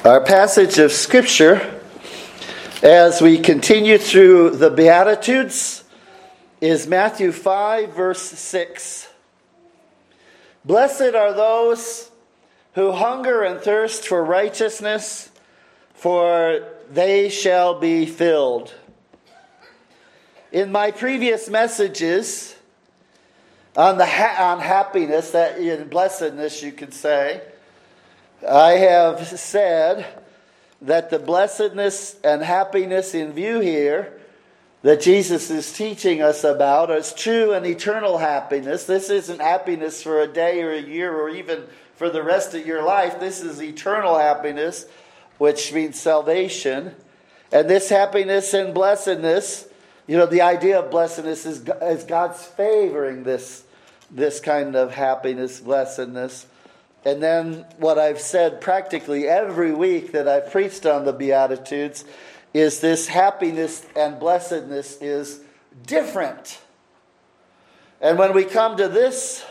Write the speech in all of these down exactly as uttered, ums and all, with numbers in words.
Our passage of Scripture, as we continue through the Beatitudes, is Matthew five, verse six. Blessed are those who hunger and thirst for righteousness, for they shall be filled. In my previous messages on the ha- on happiness, that in blessedness you could say, I have said that the blessedness and happiness in view here that Jesus is teaching us about is true and eternal happiness. This isn't happiness for a day or a year or even for the rest of your life. This is eternal happiness, which means salvation. And this happiness and blessedness, you know, the idea of blessedness is, is God's favoring this, this kind of happiness, blessedness. And then what I've said practically every week that I've preached on the Beatitudes is this happiness and blessedness is different. And when we come to this,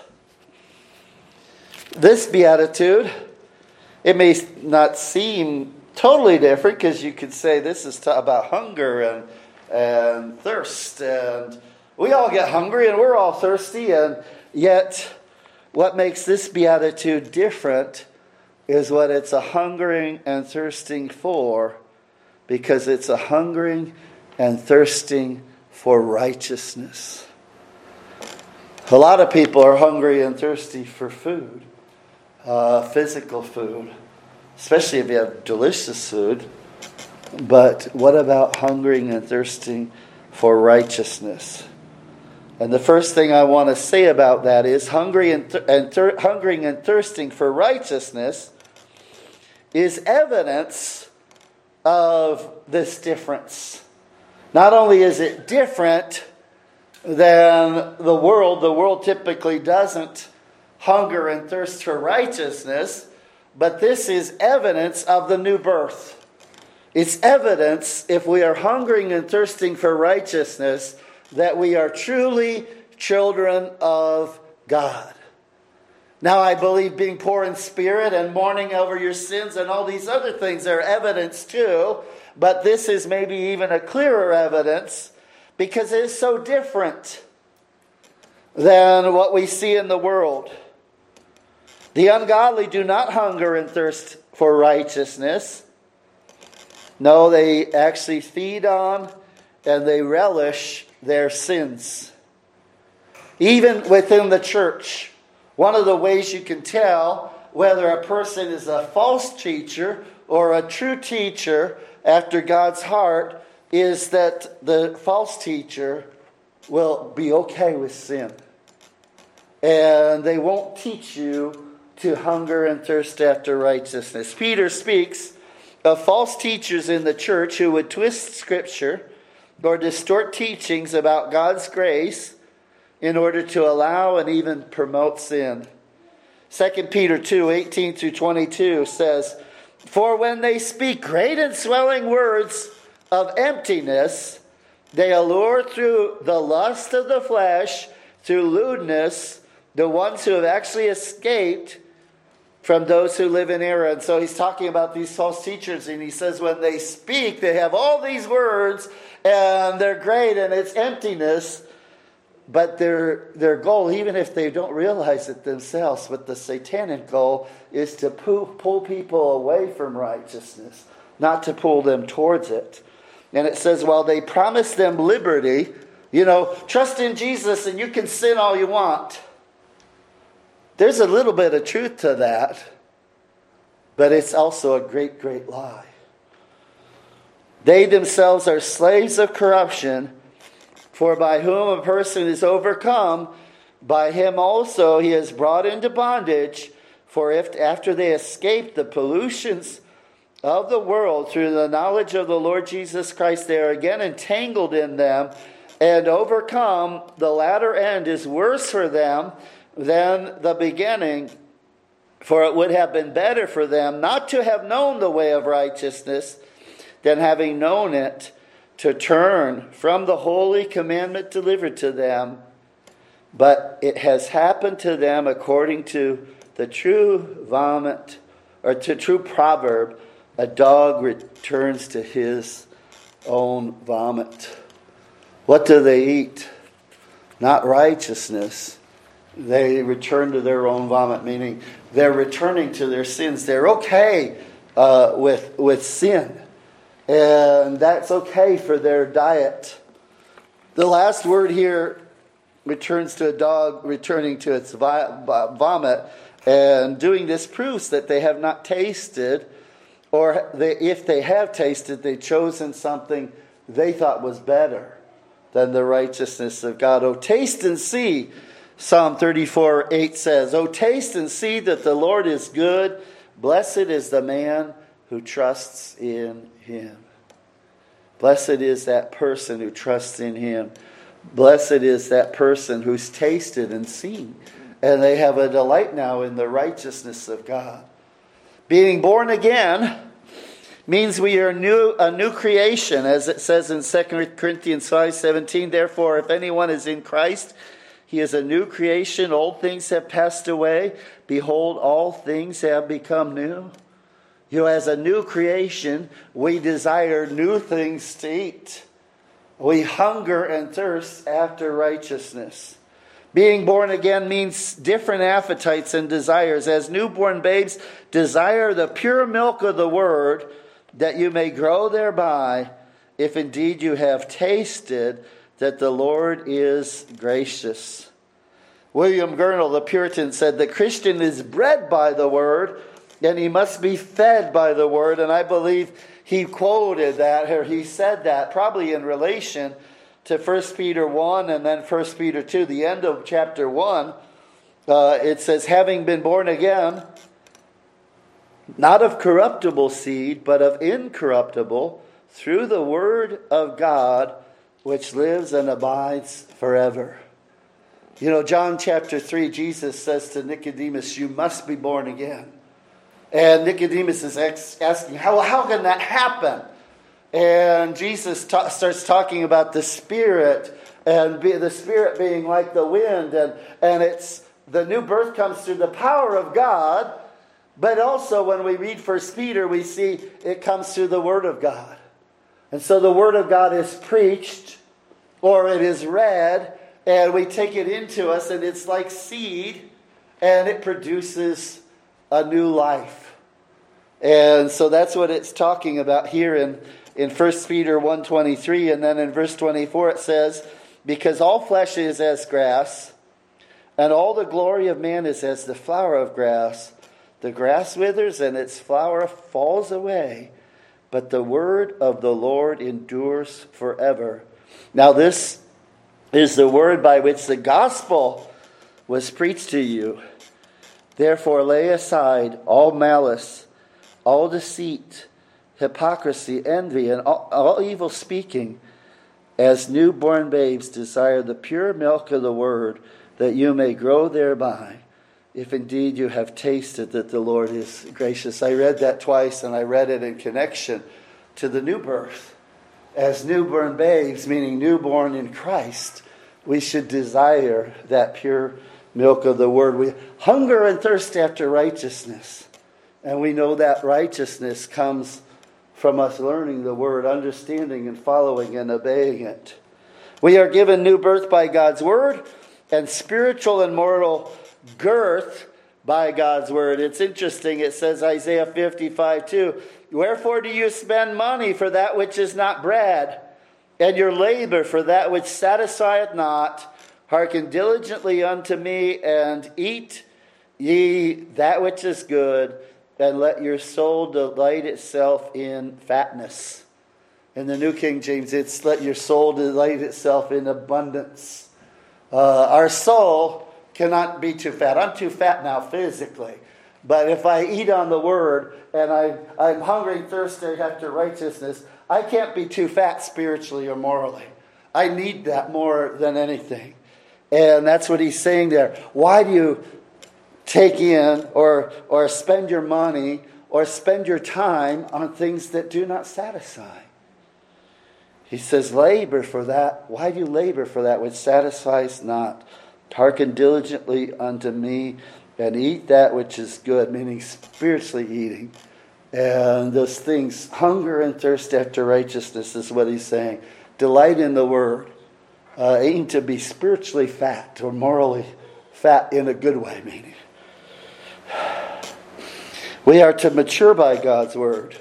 this Beatitude, it may not seem totally different because you could say this is about hunger and, and thirst. And we all get hungry and we're all thirsty, and yet what makes this beatitude different is what it's a hungering and thirsting for, because it's a hungering and thirsting for righteousness. A lot of people are hungry and thirsty for food, uh, physical food, especially if you have delicious food. But what about hungering and thirsting for righteousness? And the first thing I want to say about that is hungry and, th- and thir- hungering and thirsting for righteousness is evidence of this difference. Not only is it different than the world, the world typically doesn't hunger and thirst for righteousness, but this is evidence of the new birth. It's evidence, if we are hungering and thirsting for righteousness, that we are truly children of God. Now, I believe being poor in spirit and mourning over your sins and all these other things are evidence too, but this is maybe even a clearer evidence because it is so different than what we see in the world. The ungodly do not hunger and thirst for righteousness. No, they actually feed on and they relish their sins. Even within the church, one of the ways you can tell whether a person is a false teacher or a true teacher after God's heart is that the false teacher will be okay with sin. And they won't teach you to hunger and thirst after righteousness. Peter speaks of false teachers in the church who would twist Scripture or distort teachings about God's grace in order to allow and even promote sin. Second Peter two, eighteen through twenty-two says, "For when they speak great and swelling words of emptiness, they allure through the lust of the flesh, through lewdness, the ones who have actually escaped from those who live in error." And so he's talking about these false teachers, and he says when they speak, they have all these words, and they're great, and it's emptiness. But their their goal, even if they don't realize it themselves, but the satanic goal is to pull, pull people away from righteousness, not to pull them towards it. And it says, while they promise them liberty, you know, trust in Jesus and you can sin all you want. There's a little bit of truth to that, but it's also a great, great lie. They themselves are slaves of corruption, for by whom a person is overcome, by him also he is brought into bondage. For if after they escape the pollutions of the world through the knowledge of the Lord Jesus Christ, they are again entangled in them and overcome, the latter end is worse for them than the beginning. For it would have been better for them not to have known the way of righteousness than having known it, to turn from the holy commandment delivered to them. But it has happened to them according to the true vomit, or to true proverb, a dog returns to his own vomit. What do they eat? Not righteousness. They return to their own vomit, meaning they're returning to their sins. They're okay uh, with, with sin. And that's okay for their diet. The last word here returns to a dog returning to its vomit. And doing this proves that they have not tasted, or they, if they have tasted, they've chosen something they thought was better than the righteousness of God. Oh, taste and see, Psalm thirty-four eight says, oh, taste and see that the Lord is good. Blessed is the man who trusts in him. Blessed is that person who trusts in him. Blessed is that person who's tasted and seen. And they have a delight now in the righteousness of God. Being born again means we are new, a new creation, as it says in Second Corinthians five seventeen. Therefore, if anyone is in Christ, he is a new creation. Old things have passed away. Behold, all things have become new. You know, as a new creation, we desire new things to eat. We hunger and thirst after righteousness. Being born again means different appetites and desires. As newborn babes, desire the pure milk of the word, that you may grow thereby, if indeed you have tasted that the Lord is gracious. William Gurnall, the Puritan, said the Christian is bred by the word, and he must be fed by the word. And I believe he quoted that, or he said that, probably in relation to First Peter one and then First Peter two. The end of chapter one, uh, it says, having been born again, not of corruptible seed, but of incorruptible, through the word of God, which lives and abides forever. You know, John chapter three, Jesus says to Nicodemus, you must be born again. And Nicodemus is asking, how, how can that happen? And Jesus ta- starts talking about the Spirit, and be, the Spirit being like the wind. And, and it's the new birth comes through the power of God. But also when we read First Peter, we see it comes through the Word of God. And so the Word of God is preached, or it is read, and we take it into us, and it's like seed, and it produces a new life. And so that's what it's talking about here in, in First Peter one twenty-three. And then in verse twenty-four it says, because all flesh is as grass, and all the glory of man is as the flower of grass. The grass withers and its flower falls away, but the word of the Lord endures forever. Now this is the word by which the gospel was preached to you. Therefore lay aside all malice, all deceit, hypocrisy, envy, and all, all evil speaking. As newborn babes desire the pure milk of the word, that you may grow thereby, if indeed you have tasted that the Lord is gracious. I read that twice, and I read it in connection to the new birth. As newborn babes, meaning newborn in Christ, we should desire that pure milk of the word. We hunger and thirst after righteousness. And we know that righteousness comes from us learning the word, understanding and following and obeying it. We are given new birth by God's word, and spiritual and moral girth by God's word. It's interesting. It says Isaiah fifty-five two, wherefore do you spend money for that which is not bread, and your labor for that which satisfieth not? Hearken diligently unto me, and eat ye that which is good, and let your soul delight itself in fatness. In the New King James, it's let your soul delight itself in abundance. Uh, our soul cannot be too fat. I'm too fat now physically. But if I eat on the word and I, I'm hungry and thirsty after righteousness, I can't be too fat spiritually or morally. I need that more than anything. And that's what he's saying there. Why do you take in or, or spend your money or spend your time on things that do not satisfy? He says, labor for that. Why do you labor for that which satisfies not? Hearken diligently unto me, and eat that which is good, meaning spiritually eating. And those things, hunger and thirst after righteousness is what he's saying. Delight in the word. Uh, aim to be spiritually fat or morally fat in a good way, meaning. We are to mature by God's word.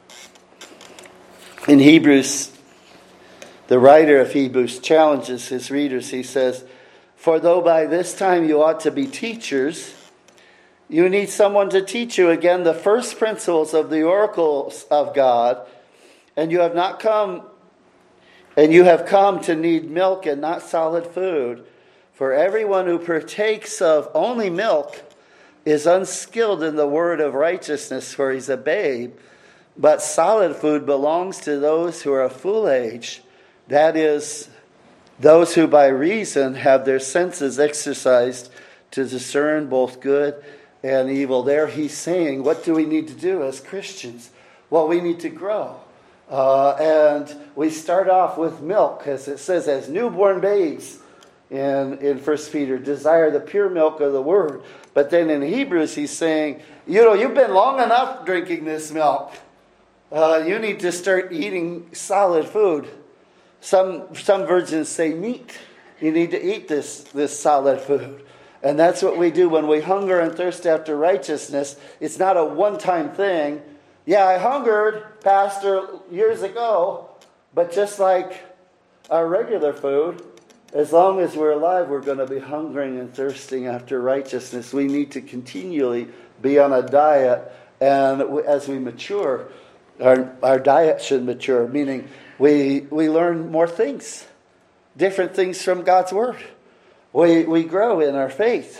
In Hebrews, the writer of Hebrews challenges his readers. He says, "For though by this time you ought to be teachers, you need someone to teach you again the first principles of the oracles of God, and you have not come, and you have come to need milk and not solid food. For everyone who partakes of only milk is unskilled in the word of righteousness, for he's a babe. But solid food belongs to those who are of full age, that is, those who by reason have their senses exercised to discern both good and evil." There he's saying, what do we need to do as Christians? Well, we need to grow. Uh, and we start off with milk, as it says, as newborn babes in, in First Peter, desire the pure milk of the word. But then in Hebrews he's saying, you know, you've been long enough drinking this milk. Uh, you need to start eating solid food. Some some versions say meat. You need to eat this, this solid food. And that's what we do when we hunger and thirst after righteousness. It's not a one-time thing. Yeah, I hungered, Pastor, years ago. But just like our regular food, as long as we're alive, we're going to be hungering and thirsting after righteousness. We need to continually be on a diet. And as we mature, Our our diet should mature, meaning we we learn more things, different things from God's word. We we grow in our faith.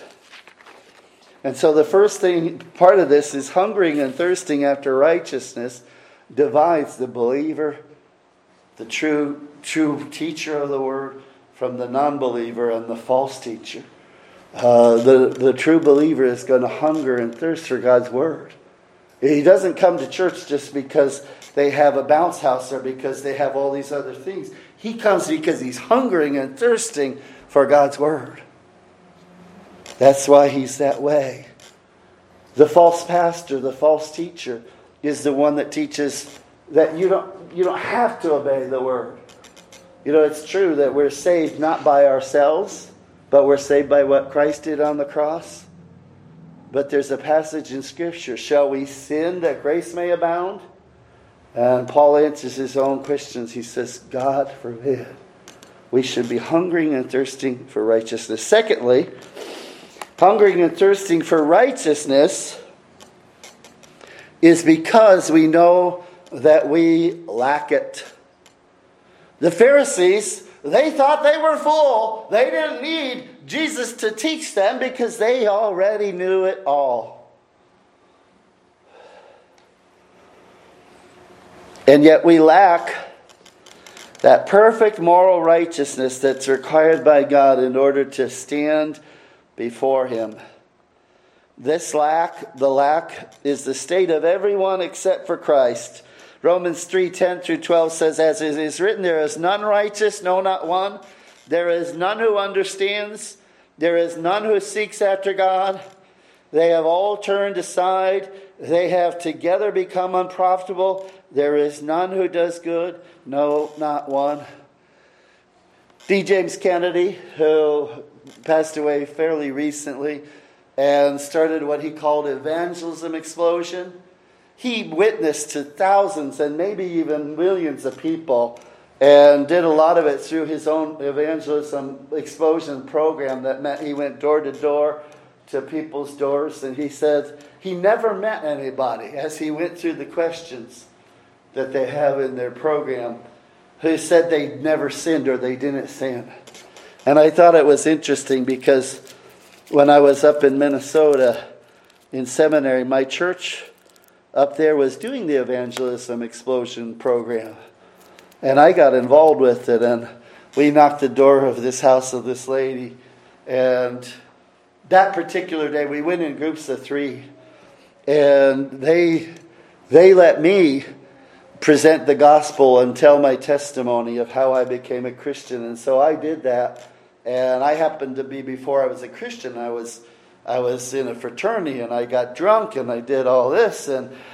And so the first thing, part of this is hungering and thirsting after righteousness divides the believer, the true true teacher of the word, from the non-believer and the false teacher. Uh, the, the true believer is going to hunger and thirst for God's word. He doesn't come to church just because they have a bounce house or because they have all these other things. He comes because he's hungering and thirsting for God's word. That's why he's that way. The false pastor, the false teacher, is the one that teaches that you don't you don't have to obey the word. You know, it's true that we're saved not by ourselves, but we're saved by what Christ did on the cross. But there's a passage in Scripture, shall we sin that grace may abound? And Paul answers his own questions. He says, God forbid. We should be hungering and thirsting for righteousness. Secondly, hungering and thirsting for righteousness is because we know that we lack it. The Pharisees, they thought they were full. They didn't need Jesus to teach them because they already knew it all. And yet we lack that perfect moral righteousness that's required by God in order to stand before Him. This lack, the lack, is the state of everyone except for Christ. Romans three ten through twelve says, as it is written, there is none righteous, no, not one. There is none who understands. There is none who seeks after God. They have all turned aside. They have together become unprofitable. There is none who does good. No, not one. D. James Kennedy, who passed away fairly recently and started what he called evangelism explosion. He witnessed to thousands and maybe even millions of people and did a lot of it through his own evangelism explosion program that meant he went door to door to people's doors. And he said he never met anybody as he went through the questions that they have in their program who said they never sinned or they didn't sin. And I thought it was interesting because when I was up in Minnesota in seminary, my church up there was doing the evangelism explosion program. And I got involved with it, and we knocked the door of this house of this lady. And that particular day, we went in groups of three. And they they let me present the gospel and tell my testimony of how I became a Christian. And so I did that. And I happened to be, before I was a Christian, I was I was in a fraternity, and I got drunk, and I did all this. And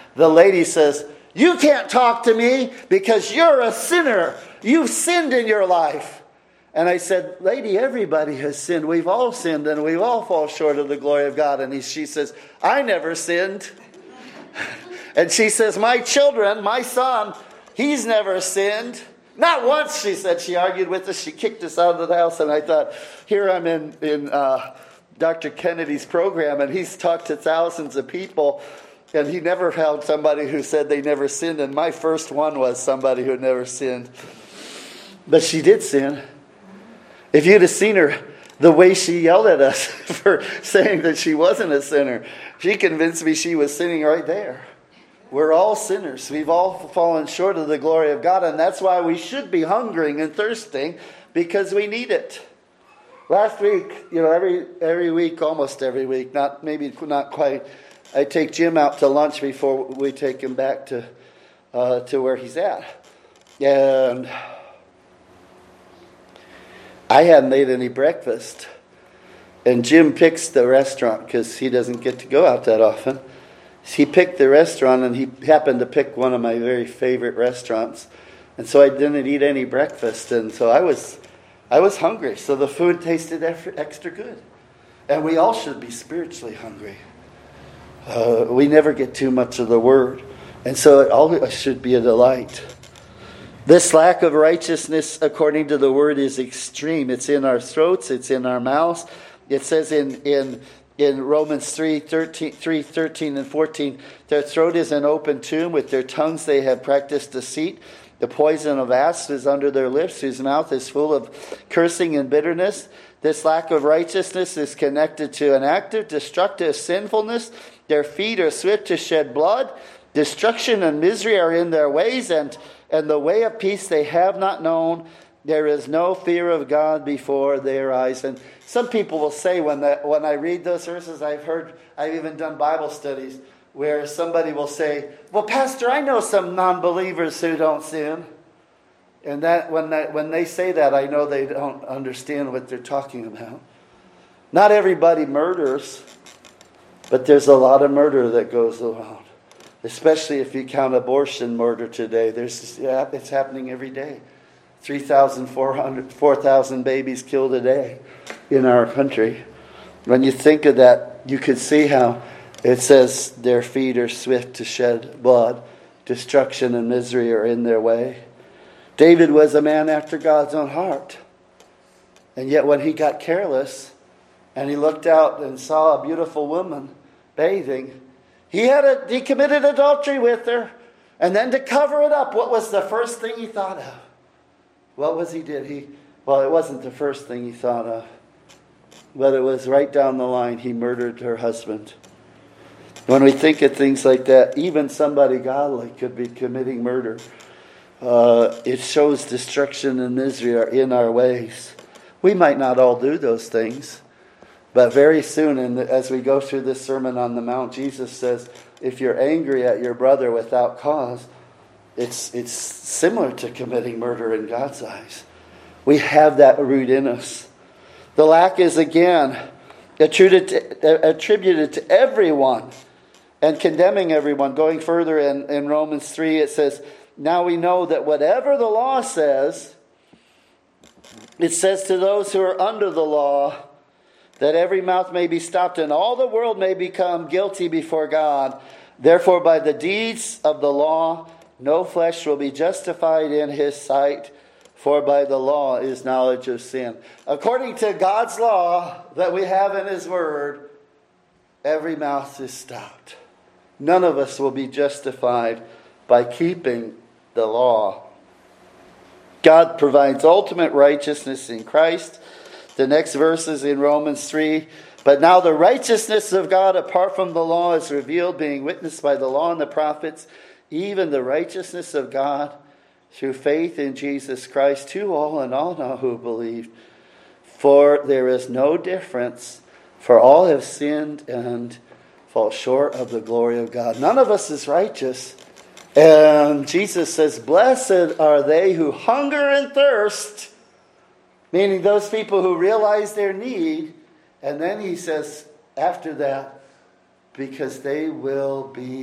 the lady says, "You can't talk to me because you're a sinner. You've sinned in your life." And I said, "Lady, everybody has sinned. We've all sinned and we've all fall short of the glory of God." And he, she says, "I never sinned." And she says, "My children, my son, he's never sinned." Not once, she said. She argued with us. She kicked us out of the house. And I thought, here I'm in, in uh, Doctor Kennedy's program, and he's talked to thousands of people, and he never found somebody who said they never sinned. And my first one was somebody who never sinned. But she did sin. If you'd have seen her, the way she yelled at us for saying that she wasn't a sinner, she convinced me she was sinning right there. We're all sinners. We've all fallen short of the glory of God, and that's why we should be hungering and thirsting, because we need it. Last week, you know, every every week, almost every week, not maybe not quite, I take Jim out to lunch before we take him back to uh, to where he's at, and I hadn't ate any breakfast, and Jim picks the restaurant because he doesn't get to go out that often. He picked the restaurant, and he happened to pick one of my very favorite restaurants. And so I didn't eat any breakfast, and so I was I was hungry. So the food tasted extra good. And we all should be spiritually hungry. Uh, we never get too much of the Word. And so it all should be a delight. This lack of righteousness, according to the Word, is extreme. It's in our throats. It's in our mouths. It says in... in In Romans three, thirteen, three, thirteen and fourteen, their throat is an open tomb. With their tongues they have practiced deceit. The poison of asps is under their lips, whose mouth is full of cursing and bitterness. This lack of righteousness is connected to an active, destructive sinfulness. Their feet are swift to shed blood. Destruction and misery are in their ways, and, and the way of peace they have not known. There is no fear of God before their eyes. And some people will say when that, when I read those verses, I've heard, I've even done Bible studies where somebody will say, "Well, Pastor, I know some non-believers who don't sin." And that when that when they say that, I know they don't understand what they're talking about. Not everybody murders, but there's a lot of murder that goes around. Especially if you count abortion murder today. There's yeah, it's happening every day. three thousand four hundred, four thousand babies killed a day in our country. When you think of that, you could see how it says their feet are swift to shed blood. Destruction and misery are in their way. David was a man after God's own heart. And yet when he got careless and he looked out and saw a beautiful woman bathing, he had a, he committed adultery with her. And then to cover it up, what was the first thing he thought of? What was he did? He well, it wasn't the first thing he thought of, but it was right down the line. He murdered her husband. When we think of things like that, even somebody godly could be committing murder. Uh, it shows destruction and misery are in our ways. We might not all do those things, but very soon, in the, as we go through this Sermon on the Mount, Jesus says, if you're angry at your brother without cause, It's it's similar to committing murder in God's eyes. We have that root in us. The lack is again attributed to, attributed to everyone and condemning everyone. Going further in, in Romans three, it says, "Now we know that whatever the law says, it says to those who are under the law, that every mouth may be stopped and all the world may become guilty before God. Therefore, by the deeds of the law, no flesh will be justified in his sight, for by the law is knowledge of sin." According to God's law that we have in His Word, every mouth is stopped. None of us will be justified by keeping the law. God provides ultimate righteousness in Christ. The next verse is in Romans three. "But now the righteousness of God apart from the law is revealed, being witnessed by the law and the prophets, even the righteousness of God through faith in Jesus Christ to all and all now who believe. For there is no difference, for all have sinned and fall short of the glory of God." None of us is righteous. And Jesus says, "Blessed are they who hunger and thirst," meaning those people who realize their need. And then he says after that, "because they will be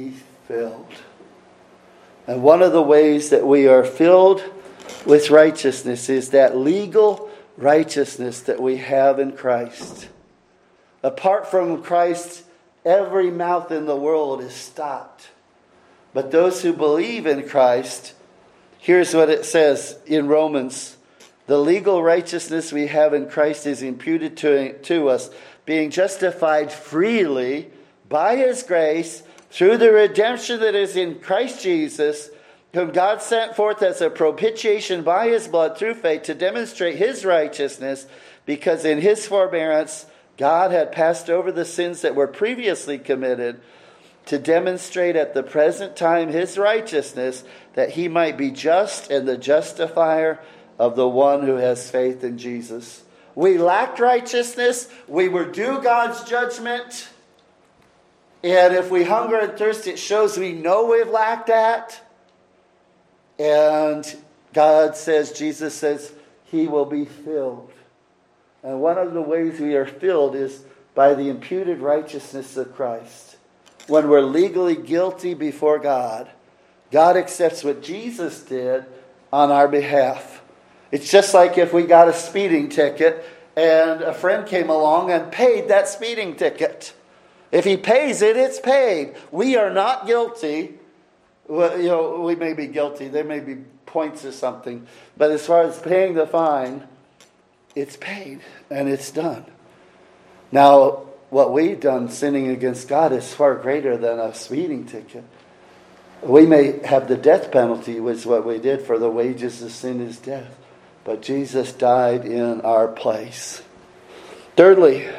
filled. And one of the ways that we are filled with righteousness is that legal righteousness that we have in Christ. Apart from Christ, every mouth in the world is stopped. But those who believe in Christ, here's what it says in Romans. The legal righteousness we have in Christ is imputed to, to us, being justified freely by His grace through the redemption that is in Christ Jesus, whom God sent forth as a propitiation by His blood through faith to demonstrate His righteousness, because in His forbearance God had passed over the sins that were previously committed, to demonstrate at the present time His righteousness, that He might be just and the justifier of the one who has faith in Jesus. We lacked righteousness. We were due God's judgment. And if we hunger and thirst, it shows we know we've lacked that. And God says, Jesus says, He will be filled. And one of the ways we are filled is by the imputed righteousness of Christ. When we're legally guilty before God, God accepts what Jesus did on our behalf. It's just like if we got a speeding ticket and a friend came along and paid that speeding ticket. If he pays it, it's paid. We are not guilty. Well, you know, we may be guilty. There may be points or something. But as far as paying the fine, it's paid and it's done. Now, what we've done sinning against God is far greater than a speeding ticket. We may have the death penalty, which is what we did, for the wages of sin is death. But Jesus died in our place. Thirdly,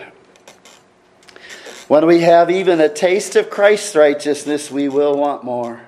when we have even a taste of Christ's righteousness, we will want more.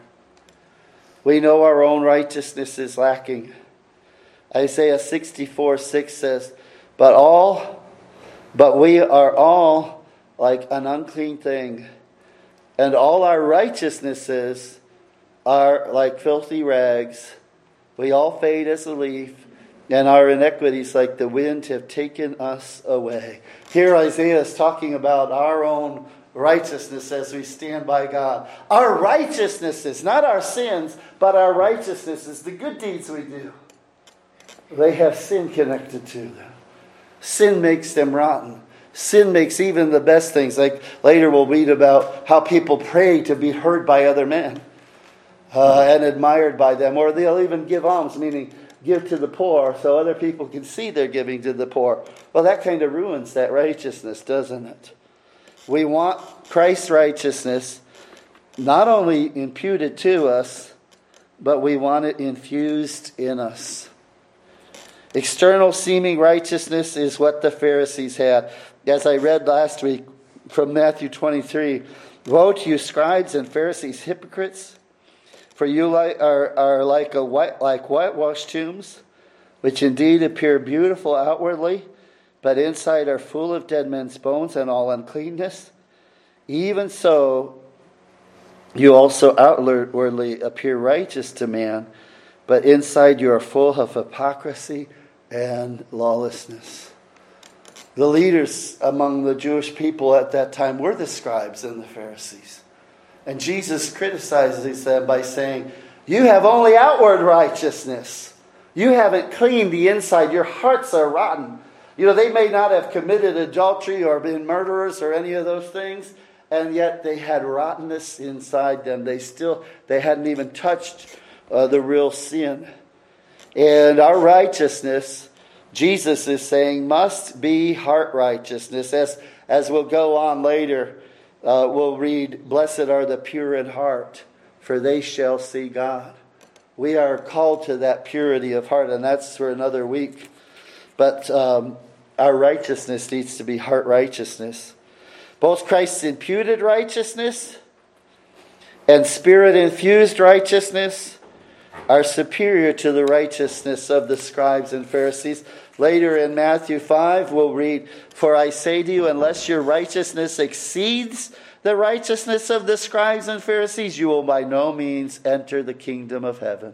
We know our own righteousness is lacking. Isaiah sixty-four six says, But all, but we are all like an unclean thing, and all our righteousnesses are like filthy rags. We all fade as a leaf, and our iniquities like the wind have taken us away. Here Isaiah is talking about our own righteousness as we stand by God. Our righteousnesses, not our sins, but our righteousnesses, the good deeds we do. They have sin connected to them. Sin makes them rotten. Sin makes even the best things. Like later we'll read about how people pray to be heard by other men uh, and admired by them. Or they'll even give alms, meaning give to the poor so other people can see they're giving to the poor. Well, that kind of ruins that righteousness, doesn't it? We want Christ's righteousness not only imputed to us, but we want it infused in us. External seeming righteousness is what the Pharisees had. As I read last week from Matthew twenty-three, Woe to you, scribes and Pharisees, hypocrites! For you are, are like a white, like whitewashed tombs, which indeed appear beautiful outwardly, but inside are full of dead men's bones and all uncleanness. Even so, you also outwardly appear righteous to man, but inside you are full of hypocrisy and lawlessness. The leaders among the Jewish people at that time were the scribes and the Pharisees. And Jesus criticizes them by saying, you have only outward righteousness. You haven't cleaned the inside. Your hearts are rotten. You know, they may not have committed adultery or been murderers or any of those things, and yet they had rottenness inside them. They still, they hadn't even touched uh, the real sin. And our righteousness, Jesus is saying, must be heart righteousness. As, as we'll go on later, uh, we'll read, Blessed are the pure in heart, for they shall see God. We are called to that purity of heart, and that's for another week. But um, our righteousness needs to be heart righteousness. Both Christ's imputed righteousness and Spirit-infused righteousness are superior to the righteousness of the scribes and Pharisees. Later in Matthew five, we'll read, For I say to you, unless your righteousness exceeds the righteousness of the scribes and Pharisees, you will by no means enter the kingdom of heaven.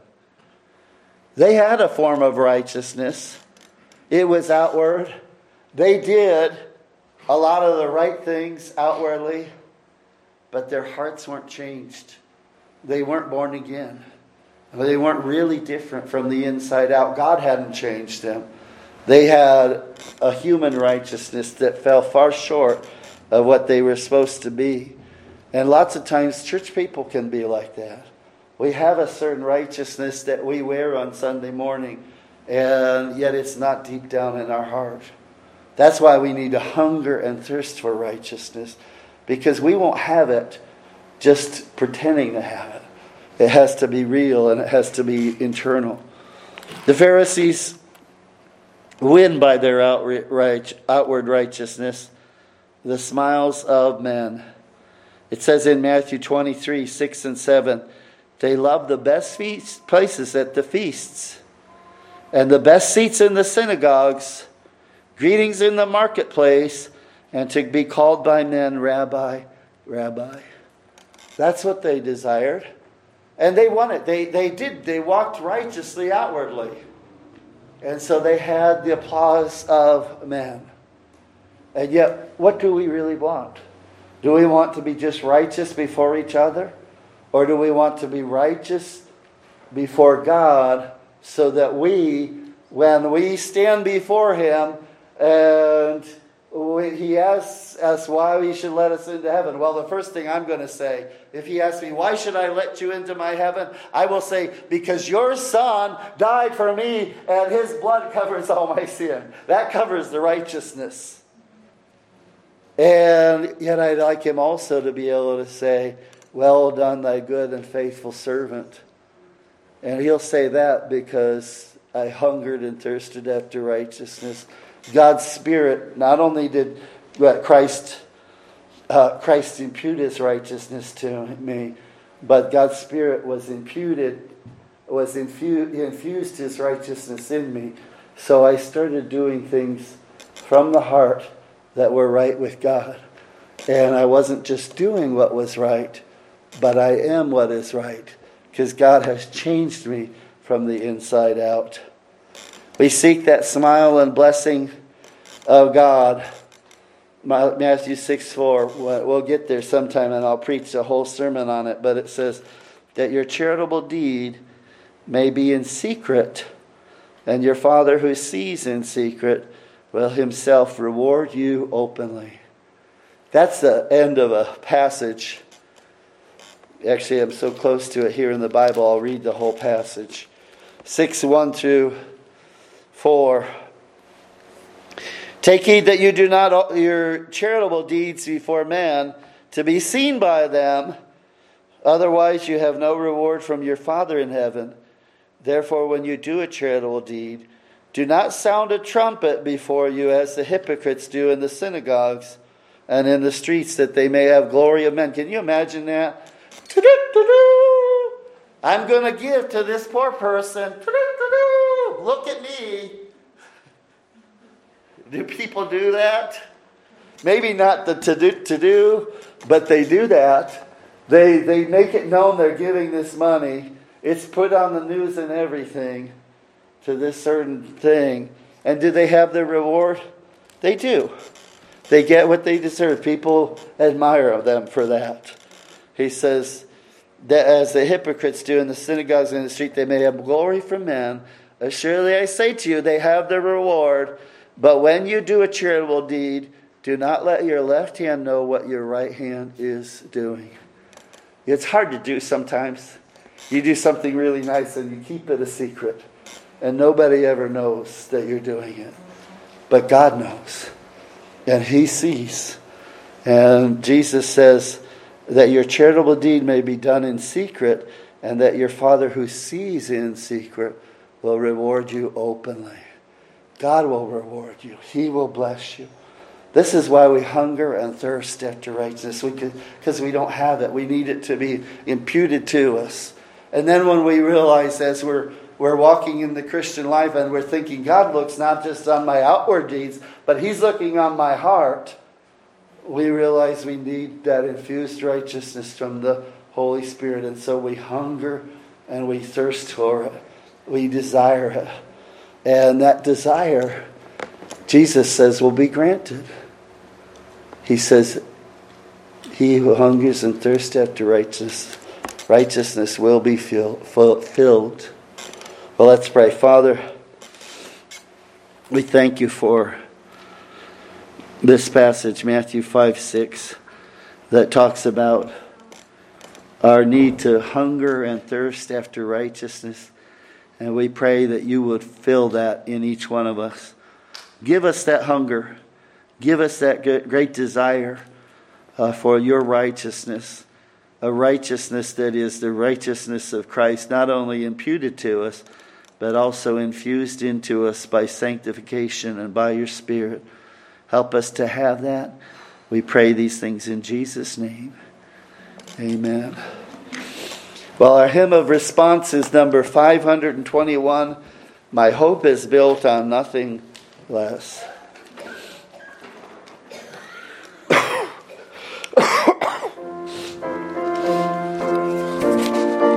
They had a form of righteousness. It was outward. They did a lot of the right things outwardly, but their hearts weren't changed. they weren't born again. They weren't really different from the inside out. God hadn't changed them. They had a human righteousness that fell far short of what they were supposed to be. And lots of times church people can be like that. We have a certain righteousness that we wear on Sunday morning, and yet it's not deep down in our heart. That's why we need to hunger and thirst for righteousness, because we won't have it just pretending to have it. It has to be real, and it has to be internal. The Pharisees win by their outward righteousness, the smiles of men. It says in Matthew twenty-three, six and seven, they love the best feast places at the feasts, and the best seats in the synagogues, greetings in the marketplace, and to be called by men, Rabbi, Rabbi. That's what they desired. And they wanted. They, they did. They walked righteously outwardly. And so they had the applause of men. And yet, what do we really want? Do we want to be just righteous before each other? Or do we want to be righteous before God so that we, when we stand before Him and we, He asks us why He should let us into heaven? Well, the first thing I'm going to say, if He asks me, why should I let you into my heaven? I will say, because your Son died for me and His blood covers all my sin. That covers the righteousness. And yet I'd like Him also to be able to say, well done, thy good and faithful servant. And He'll say that because I hungered and thirsted after righteousness. God's Spirit, not only did Christ uh, Christ impute His righteousness to me, but God's Spirit was imputed, was infused, He infused His righteousness in me. So I started doing things from the heart that were right with God. And I wasn't just doing what was right, but I am what is right, because God has changed me from the inside out. We seek that smile and blessing of God. Matthew six four. We'll get there sometime, and I'll preach a whole sermon on it. But it says that your charitable deed may be in secret, and your Father who sees in secret will Himself reward you openly. That's the end of a passage. Actually, I'm so close to it here in the Bible, I'll read the whole passage. six, one through four. Take heed that you do not your charitable deeds before men to be seen by them. Otherwise you have no reward from your Father in heaven. Therefore, when you do a charitable deed, do not sound a trumpet before you as the hypocrites do in the synagogues and in the streets, that they may have glory of men. Can you imagine that? I'm going to give to this poor person. Look at me. Do people do that? Maybe not the to-do, to-do, but they do that. They, they make it known they're giving this money. It's put on the news and everything to this certain thing. And do they have their reward? They do. They get what they deserve. People admire them for that. He says that as the hypocrites do in the synagogues and in the street, they may have glory from men. Surely I say to you, they have their reward. But when you do a charitable deed, do not let your left hand know what your right hand is doing. It's hard to do sometimes. You do something really nice and you keep it a secret. And nobody ever knows that you're doing it. But God knows. And He sees. And Jesus says that your charitable deed may be done in secret, and that your Father who sees in secret will reward you openly. God will reward you. He will bless you. This is why we hunger and thirst after righteousness. We could, because we don't have it. We need it to be imputed to us. And then when we realize as we're we're walking in the Christian life and we're thinking God looks not just on my outward deeds, but He's looking on my heart, we realize we need that infused righteousness from the Holy Spirit. And so we hunger and we thirst for it. We desire it. And that desire, Jesus says, will be granted. He says, he who hungers and thirsts after righteousness righteousness will be fulfilled. Well, let's pray. Father, we thank you for this passage, Matthew five six, that talks about our need to hunger and thirst after righteousness. And we pray that you would fill that in each one of us. Give us that hunger. Give us that great desire uh, for your righteousness. A righteousness that is the righteousness of Christ, not only imputed to us, but also infused into us by sanctification and by your Spirit. Help us to have that. We pray these things in Jesus' name. Amen. Well, our hymn of response is number five hundred twenty-one. My hope is built on nothing less.